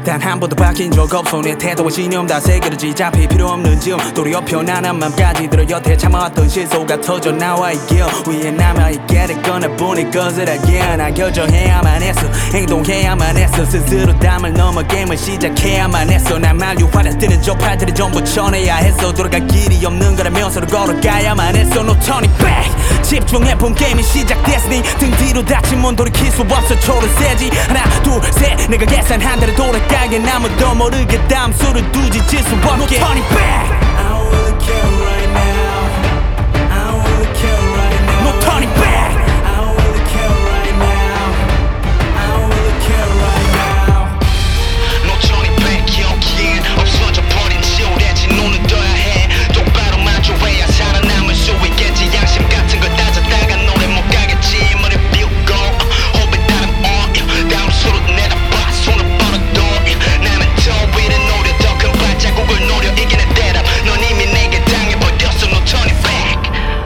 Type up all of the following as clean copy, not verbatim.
단 한 번도 바뀐 적 없어. 내 태도와 신념 다 새겨지 잡힐 필요 없는 지음 도리어 편안한 맘까지 들어 여태 참아왔던 실소가 터져 나와 이 길 위에 남아있게 됐거나 보니 거슬하게 나 결정해야만 했어. 행동해야만 했어. 스스로 담을 넘어 게임을 시작해야만 했어. 난 만류화를 뜨는 저 팔들을 전부 쳐내야 했어. 돌아갈 길이 없는 거라며 서로 걸어가야만 했어. No turning back. 집중해본 게임이 시작됐으니 등 뒤로 닥친 문 돌이킬 수 없어. 초를 세지 하나 둘 셋 내가 계산한 대로 돌아가게 아무도 모르게 다음 수를 두지 질수 없게. No turning back. I don't really care right now. I don't really care right now. No turning back. I don't really care right now. I don't really care right now. No turning back. 여기엔 없어져 버린 지오래지 눈을 떠야 해. 똑바로 마주해야 살아남을 수 있겠지. 양심 같은 걸 따졌다가 노래 못 가겠지. 머리 비우고 호흡에 따른 다음 수로 내다봐 손을 뻗어도 나는 더 위를 노려 더 큰 발자국을 노려 이게 내 대답. 넌 이미 내게 당해버렸어. No turning back.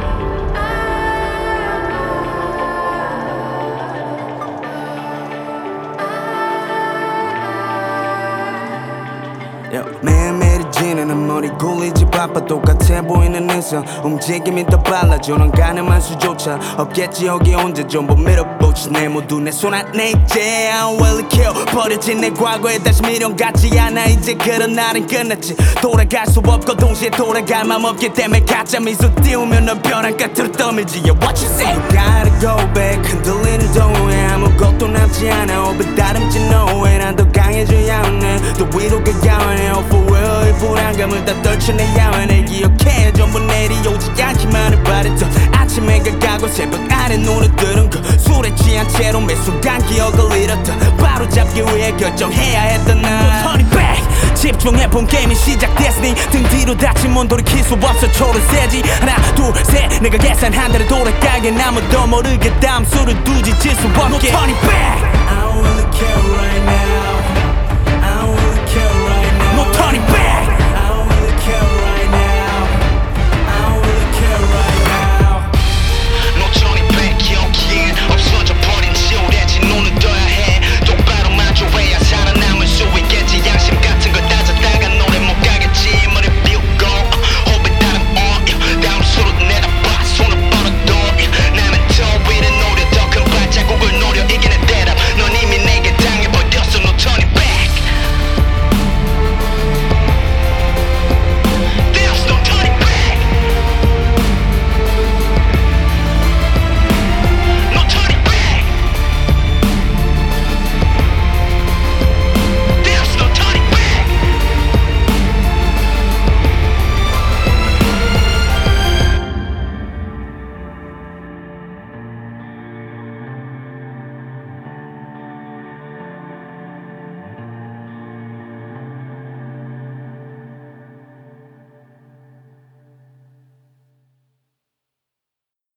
매일매일 지내는 머리 굴리지 바빠 똑같아 보이는 일상 움직임이 더 빨라져. 넌 가늠할 수조차 없겠지. 여기 언제 전부 밀어보지. 내 모두 내 손 안에 이제 I don't really care. 버려진 내 과거에 다시 미련 같지 않아. 이제 그런 날은 끝났지. 돌아갈 수 없고 동시에 돌아갈 맘 없기 때문에 가짜 미소 띄우면 넌 벼랑 끝으로 떠밀지. Yeah, what you say? You gotta go back. 흔들리는 동호회 아무것도 남지 않아. 오버 다름질 너왜 난 더 강해져야 하네. 또 위로 가야만 해. Oh for real. 이 불안감을 다 떨쳐내야만 해. 기억해 전부 내리 오지 않기만을 바랬던 아침에 가고 새벽 안에 눈을 뜨는 거. 술에 취한 채로 매 순간 기억을 잃었다. 바로 잡기 위해 결정해야 했던 날. No turning back. 집중해본 게임이 시작됐으니 등 뒤로 닥친 문 돌이킬 수 없어. 초를 세지 하나 둘 셋 내가 계산한 대로 돌아가게 아무도 모르게 다음 수를 두지 질수 없게. No turning back. I don't really care right now. I don't really care right now. No turning back.